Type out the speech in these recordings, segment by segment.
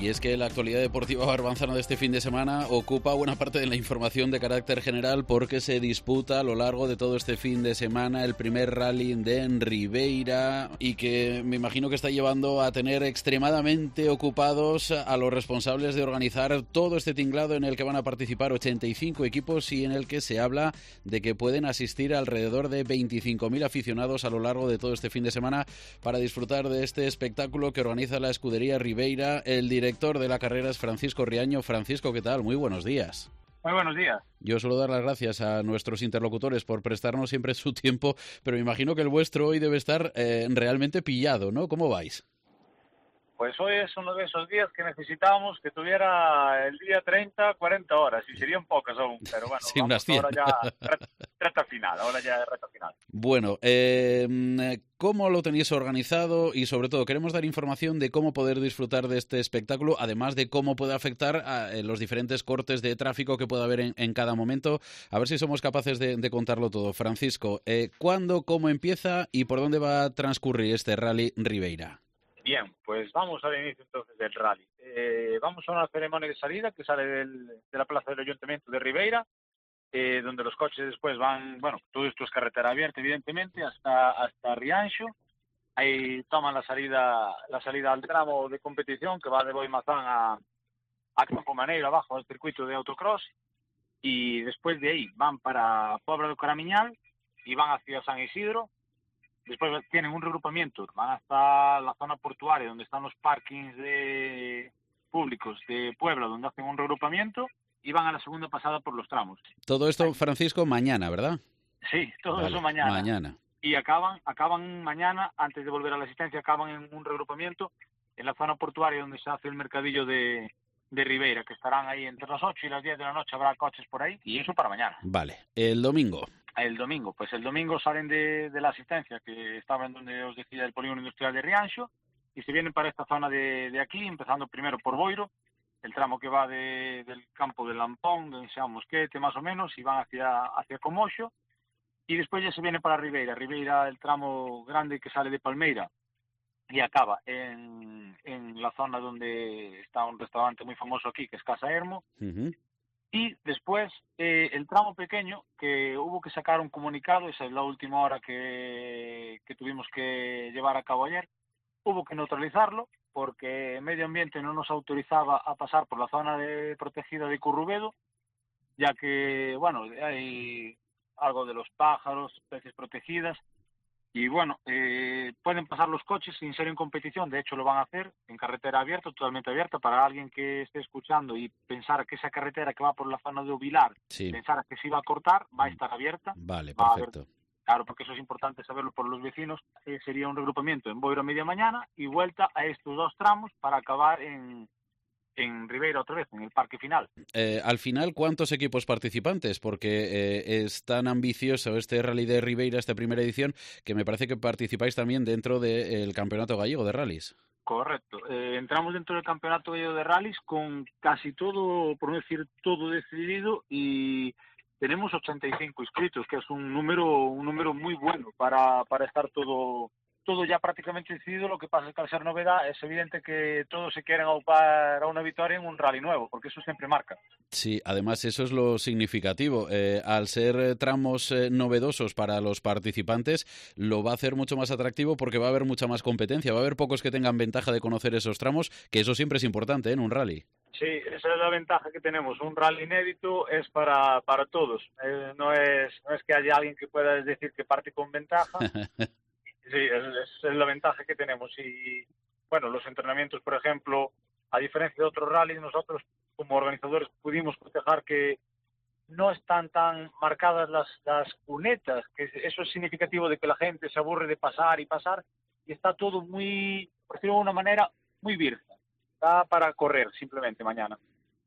Y es que la actualidad deportiva barbanzana de este fin de semana ocupa buena parte de la información de carácter general porque se disputa a lo largo de todo este fin de semana el primer rally de Ribeira y que me imagino que está llevando a tener extremadamente ocupados a los responsables de organizar todo este tinglado en el que van a participar 85 equipos y en el que se habla de que pueden asistir alrededor de 25.000 aficionados a lo largo de todo este fin de semana para disfrutar de este espectáculo que organiza la escudería Ribeira. El director de la carrera es Francisco Riaño. Francisco, ¿qué tal? Muy buenos días. Muy buenos días. Yo suelo dar las gracias a nuestros interlocutores por prestarnos siempre su tiempo, pero me imagino que el vuestro hoy debe estar realmente pillado, ¿no? ¿Cómo vais? Pues hoy es uno de esos días que necesitábamos que tuviera el día 30, 40 horas, y serían pocas aún, pero bueno, sí, vamos, ahora ya recta final, Bueno, ¿cómo lo tenéis organizado? Y sobre todo, queremos dar información de cómo poder disfrutar de este espectáculo, además de cómo puede afectar a los diferentes cortes de tráfico que pueda haber en cada momento. A ver si somos capaces de contarlo todo. Francisco, ¿cuándo, cómo empieza y por dónde va a transcurrir este Rally Ribeira? Bien, pues vamos al inicio entonces del rally. Vamos a una ceremonia de salida que sale de la plaza del Ayuntamiento de Ribeira, donde los coches después van, bueno, todo esto es carretera abierta evidentemente, hasta Rianxo. Ahí toman la salida al tramo de competición que va de Boimazán a Campo Maneiro, abajo al circuito de autocross, y después de ahí van para Pobra do Caramiñal y van hacia San Isidro. Después tienen un regrupamiento, van hasta la zona portuaria donde están los parkings públicos de Puebla, donde hacen un regrupamiento, y van a la segunda pasada por los tramos. Todo esto, Francisco, mañana, ¿verdad? Sí, todo vale, eso mañana. Mañana. Y acaban mañana, antes de volver a la asistencia, acaban en un regrupamiento en la zona portuaria donde se hace el mercadillo de Ribeira, que estarán ahí entre las 8 y las 10 de la noche, habrá coches por ahí, y eso para mañana. Vale, el domingo. El domingo salen de la asistencia, que estaba en donde os decía el polígono industrial de Rianxo, y se vienen para esta zona de aquí, empezando primero por Boiro, el tramo que va del campo de Lampón, de San Mosquete más o menos, y van hacia Comoxo, y después ya se viene para Ribeira, el tramo grande que sale de Palmeira y acaba en la zona donde está un restaurante muy famoso aquí, que es Casa Hermo. Uh-huh. Y después el tramo pequeño, que hubo que sacar un comunicado, esa es la última hora que tuvimos que llevar a cabo ayer, hubo que neutralizarlo porque Medio Ambiente no nos autorizaba a pasar por la zona protegida de Currubedo, ya que, bueno, hay algo de los pájaros, especies protegidas, y bueno, pueden pasar los coches sin ser en competición, de hecho lo van a hacer en carretera abierta, totalmente abierta, para alguien que esté escuchando y pensara que esa carretera que va por la zona de Ovilar, sí, pensara que se iba a cortar, va a estar abierta. Vale, va perfecto. A haber, claro, porque eso es importante saberlo por los vecinos, sería un regrupamiento en Boiro a media mañana y vuelta a estos dos tramos para acabar en Ribeira otra vez, en el parque final. Al final, ¿cuántos equipos participantes? Porque es tan ambicioso este Rally de Ribeira, esta primera edición, que me parece que participáis también dentro del Campeonato Gallego de Rallys. Correcto. Entramos dentro del Campeonato Gallego de Rallys con casi todo, por no decir todo decidido, y tenemos 85 inscritos, que es un número muy bueno para estar todo ya prácticamente decidido. Lo que pasa es que al ser novedad es evidente que todos se quieren aupar a una victoria en un rally nuevo, porque eso siempre marca. Sí, además eso es lo significativo. Al ser tramos novedosos para los participantes, lo va a hacer mucho más atractivo porque va a haber mucha más competencia. Va a haber pocos que tengan ventaja de conocer esos tramos, que eso siempre es importante en un rally. Sí, esa es la ventaja que tenemos. Un rally inédito es para todos. No es que haya alguien que pueda decir que parte con ventaja. Sí, es la ventaja que tenemos. Y bueno, los entrenamientos, por ejemplo, a diferencia de otros rallies, nosotros como organizadores pudimos proteger que no están tan marcadas las cunetas, que eso es significativo de que la gente se aburre de pasar, y está todo muy, por decirlo de una manera, muy virgen. Está para correr simplemente mañana.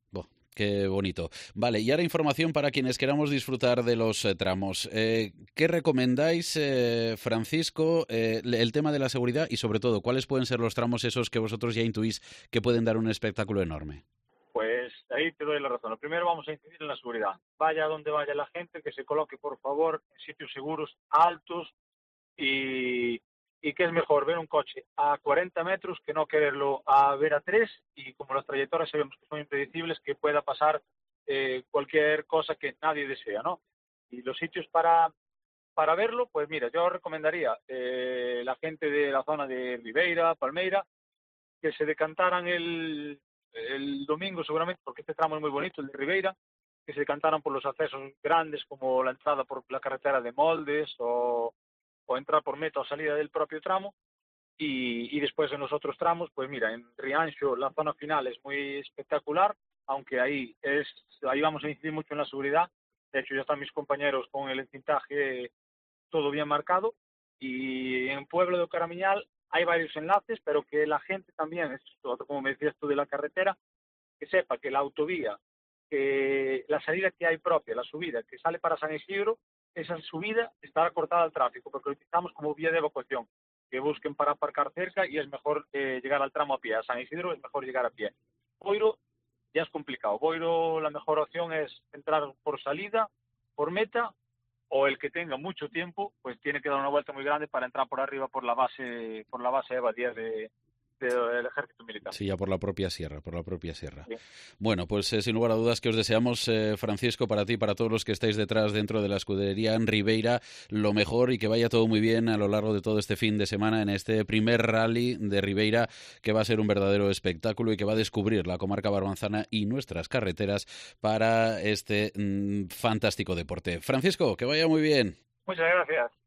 Qué bonito. Vale, y ahora información para quienes queramos disfrutar de los tramos. ¿Qué recomendáis, Francisco, el tema de la seguridad y sobre todo, cuáles pueden ser los tramos esos que vosotros ya intuís que pueden dar un espectáculo enorme? Pues ahí te doy la razón. Lo primero, vamos a incidir en la seguridad. Vaya donde vaya la gente, que se coloque, por favor, en sitios seguros, altos, y y que es mejor ver un coche a 40 metros que no quererlo a ver a 3, y como las trayectorias sabemos que son impredecibles, que pueda pasar cualquier cosa que nadie desea, ¿no? Y los sitios para verlo, pues mira, yo recomendaría la gente de la zona de Ribeira, Palmeira, que se decantaran el domingo seguramente, porque este tramo es muy bonito, el de Ribeira, que se decantaran por los accesos grandes como la entrada por la carretera de Moldes o entrar por meta o salida del propio tramo, y después en los otros tramos, pues mira, en Rianxo la zona final es muy espectacular, aunque ahí vamos a incidir mucho en la seguridad. De hecho ya están mis compañeros con el encintaje todo bien marcado, y en Pueblo de Caramiñal hay varios enlaces, pero que la gente también, esto, como me decías tú de la carretera, que sepa que la autovía, que la salida que hay propia, la subida que sale para San Isidro, esa subida estará cortada al tráfico, porque lo utilizamos como vía de evacuación, que busquen para aparcar cerca, y es mejor llegar al tramo a pie. A San Isidro es mejor llegar a pie. Boiro ya es complicado. Boiro, la mejor opción es entrar por salida, por meta, o el que tenga mucho tiempo, pues tiene que dar una vuelta muy grande para entrar por arriba por la base EVA 10 del Ejército Militar. Sí, ya por la propia sierra, Sí. Bueno, pues sin lugar a dudas que os deseamos, Francisco, para ti y para todos los que estáis detrás dentro de la escudería en Ribeira, lo mejor, y que vaya todo muy bien a lo largo de todo este fin de semana en este primer rally de Ribeira, que va a ser un verdadero espectáculo y que va a descubrir la comarca barbanzana y nuestras carreteras para este fantástico deporte. Francisco, que vaya muy bien. Muchas gracias.